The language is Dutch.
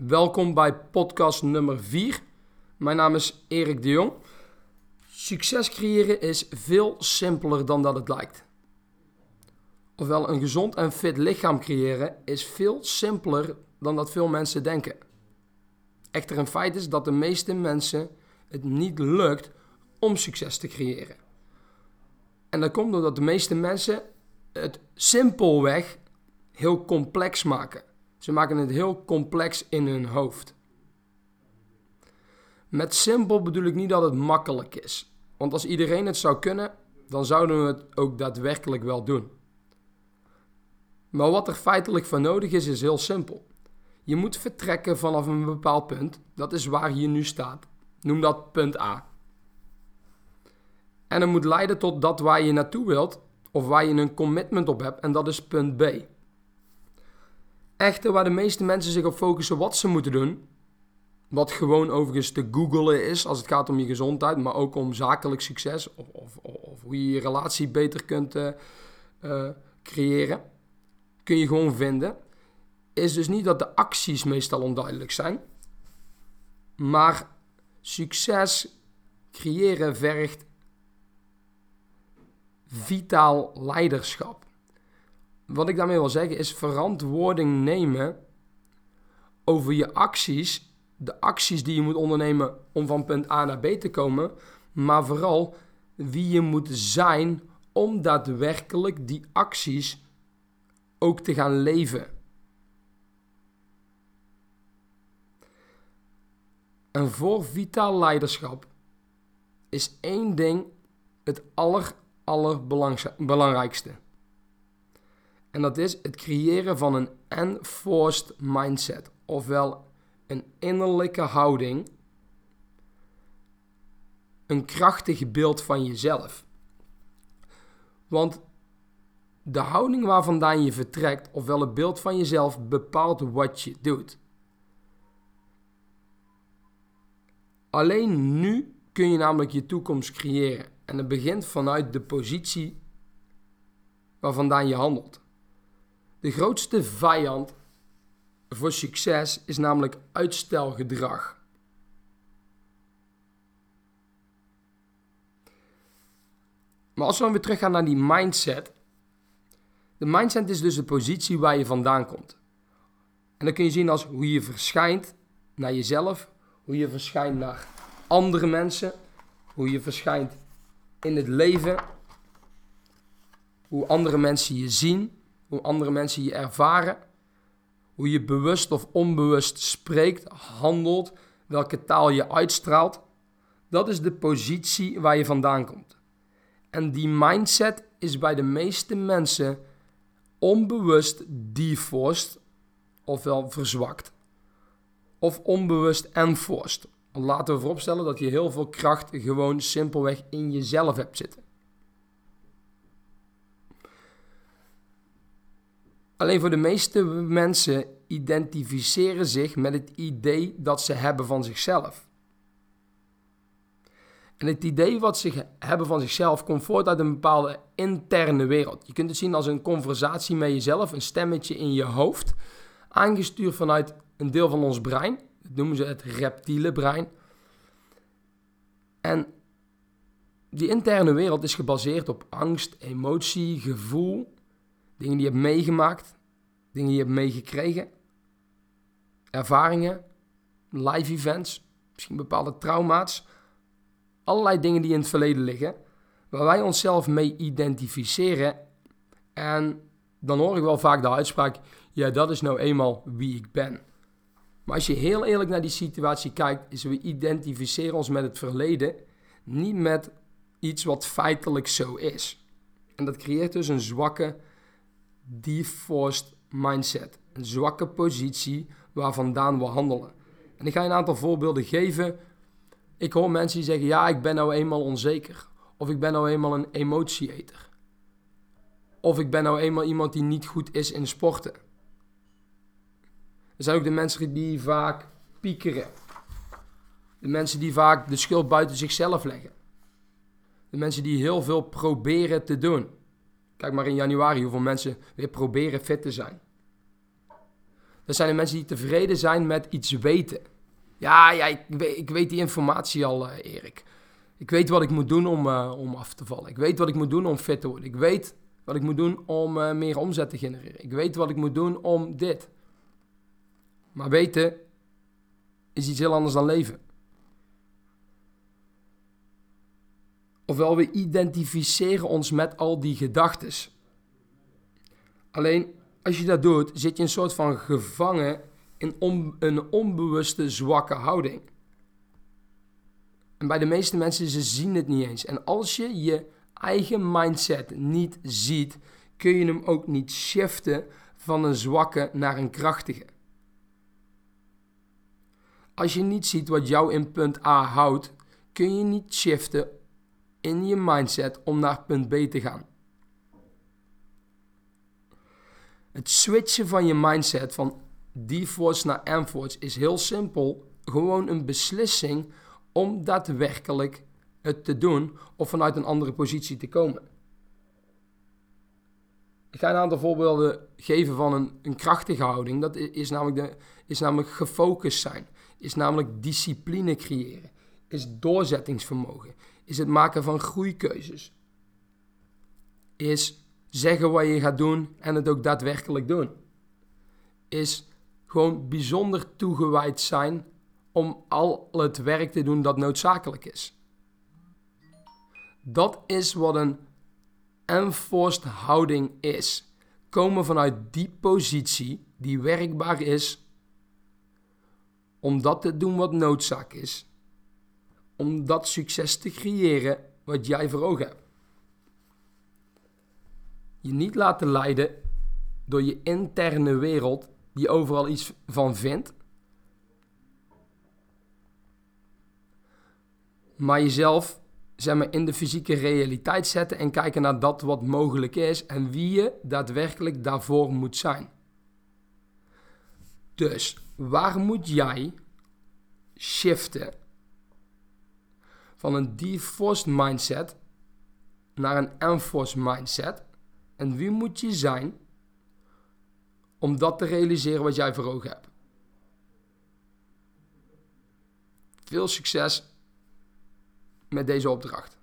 Welkom bij podcast nummer 4. Mijn naam is Erik de Jong. Succes creëren is veel simpeler dan dat het lijkt. Ofwel, een gezond en fit lichaam creëren is veel simpeler dan dat veel mensen denken. Echter, een feit is dat de meeste mensen het niet lukt om succes te creëren. En dat komt doordat de meeste mensen het simpelweg heel complex maken. Ze maken het heel complex in hun hoofd. Met simpel bedoel ik niet dat het makkelijk is. Want als iedereen het zou kunnen, dan zouden we het ook daadwerkelijk wel doen. Maar wat er feitelijk voor nodig is heel simpel. Je moet vertrekken vanaf een bepaald punt. Dat is waar je nu staat. Noem dat punt A. En het moet leiden tot dat waar je naartoe wilt, of waar je een commitment op hebt, en dat is punt B. Echter, waar de meeste mensen zich op focussen wat ze moeten doen, wat gewoon overigens te googlen is als het gaat om je gezondheid, maar ook om zakelijk succes of hoe je je relatie beter kunt creëren, kun je gewoon vinden, is dus niet dat de acties meestal onduidelijk zijn, maar succes creëren vergt vitaal leiderschap. Wat ik daarmee wil zeggen is verantwoording nemen over je acties, de acties die je moet ondernemen om van punt A naar B te komen, maar vooral wie je moet zijn om daadwerkelijk die acties ook te gaan leven. En voor vitaal leiderschap is één ding het allerbelangrijkste. En dat is het creëren van een enforced mindset. Ofwel een innerlijke houding. Een krachtig beeld van jezelf. Want de houding waar vandaan je vertrekt, ofwel het beeld van jezelf, bepaalt wat je doet. Alleen nu kun je namelijk je toekomst creëren. En het begint vanuit de positie waar vandaan je handelt. De grootste vijand voor succes is namelijk uitstelgedrag. Maar als we dan weer teruggaan naar die mindset. De mindset is dus de positie waar je vandaan komt. En dat kun je zien als hoe je verschijnt naar jezelf, hoe je verschijnt naar andere mensen, hoe je verschijnt in het leven, hoe andere mensen je zien, hoe andere mensen je ervaren, hoe je bewust of onbewust spreekt, handelt, welke taal je uitstraalt. Dat is de positie waar je vandaan komt. En die mindset is bij de meeste mensen onbewust deforced, ofwel verzwakt, of onbewust enforced. Laten we vooropstellen dat je heel veel kracht gewoon simpelweg in jezelf hebt zitten. Alleen voor de meeste mensen identificeren zich met het idee dat ze hebben van zichzelf. En het idee wat ze hebben van zichzelf komt voort uit een bepaalde interne wereld. Je kunt het zien als een conversatie met jezelf, een stemmetje in je hoofd, aangestuurd vanuit een deel van ons brein. Dat noemen ze het reptiele brein. En die interne wereld is gebaseerd op angst, emotie, gevoel, dingen die je hebt meegemaakt, dingen die je hebt meegekregen, ervaringen, live events, misschien bepaalde trauma's. Allerlei dingen die in het verleden liggen, waar wij onszelf mee identificeren. En dan hoor ik wel vaak de uitspraak, ja, dat is nou eenmaal wie ik ben. Maar als je heel eerlijk naar die situatie kijkt, is we identificeren ons met het verleden, niet met iets wat feitelijk zo is. En dat creëert dus een zwakke, deforced mindset. Een zwakke positie waar vandaan we handelen. En ik ga je een aantal voorbeelden geven. Ik hoor mensen die zeggen, ja, ik ben nou eenmaal onzeker. Of ik ben nou eenmaal een emotieeter. Of ik ben nou eenmaal iemand die niet goed is in sporten. Er zijn ook de mensen die vaak piekeren. De mensen die vaak de schuld buiten zichzelf leggen. De mensen die heel veel proberen te doen. Kijk maar in januari hoeveel mensen weer proberen fit te zijn. Dat zijn de mensen die tevreden zijn met iets weten. Ja, ik weet die informatie al, Erik. Ik weet wat ik moet doen om af te vallen. Ik weet wat ik moet doen om fit te worden. Ik weet wat ik moet doen om meer omzet te genereren. Ik weet wat ik moet doen om dit. Maar weten is iets heel anders dan leven. Ofwel, we identificeren ons met al die gedachtes. Alleen, als je dat doet, zit je een soort van gevangen in een onbewuste zwakke houding. En bij de meeste mensen, ze zien het niet eens. En als je je eigen mindset niet ziet, kun je hem ook niet shiften van een zwakke naar een krachtige. Als je niet ziet wat jou in punt A houdt, kun je niet shiften in je mindset om naar punt B te gaan. Het switchen van je mindset van D-force naar M-force is heel simpel. Gewoon een beslissing om daadwerkelijk het te doen of vanuit een andere positie te komen. Ik ga een aantal voorbeelden geven van een krachtige houding. Dat is namelijk gefocust zijn. Is namelijk discipline creëren. Is doorzettingsvermogen. Is het maken van groeikeuzes. Is zeggen wat je gaat doen en het ook daadwerkelijk doen. Is gewoon bijzonder toegewijd zijn om al het werk te doen dat noodzakelijk is. Dat is wat een enforced houding is. Komen vanuit die positie die werkbaar is om dat te doen wat noodzaak is. Om dat succes te creëren wat jij voor ogen hebt. Je niet laten leiden door je interne wereld die overal iets van vindt. Maar jezelf in de fysieke realiteit zetten en kijken naar dat wat mogelijk is en wie je daadwerkelijk daarvoor moet zijn. Dus waar moet jij shiften van een D-forced mindset naar een M-forced mindset? En wie moet je zijn om dat te realiseren wat jij voor ogen hebt? Veel succes met deze opdracht.